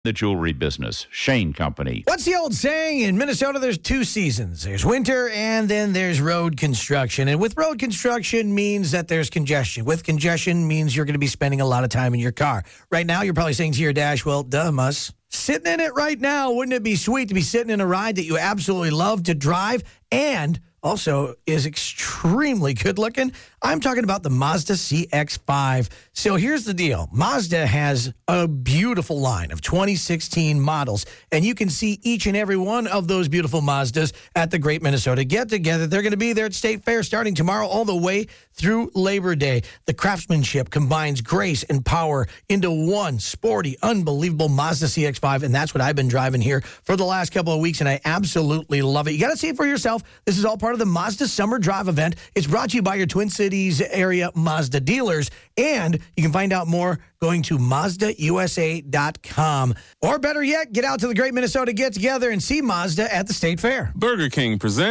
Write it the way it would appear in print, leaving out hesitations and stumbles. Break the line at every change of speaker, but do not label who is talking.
the jewelry business. Shane Company.
What's the old saying? In Minnesota, there's two seasons. There's winter, and then there's road construction. And with road construction means that there's congestion. With congestion means you're going to be spending a lot of time in your car. Right now, you're probably saying to your dash, well, duh, Mus. Sitting in it right now, wouldn't it be sweet to be sitting in a ride that you absolutely love to drive and also is extremely good looking? I'm talking about the Mazda CX-5. So here's the deal. Mazda has a beautiful line of 2016 models, and you can see each and every one of those beautiful Mazdas at the Great Minnesota Get Together. They're going to be there at State Fair starting tomorrow all the way through Labor Day. The craftsmanship combines grace and power into one sporty, unbelievable Mazda CX-5, and that's what I've been driving here for the last couple of weeks, and I absolutely love it. You got to see it for yourself. This is all part of the Mazda Summer Drive event. It's brought to you by your Twin Cities area Mazda dealers, and you can find out more going to MazdaUSA.com. Or better yet, get out to the Great Minnesota Get Together and see Mazda at the State Fair.
Burger King presents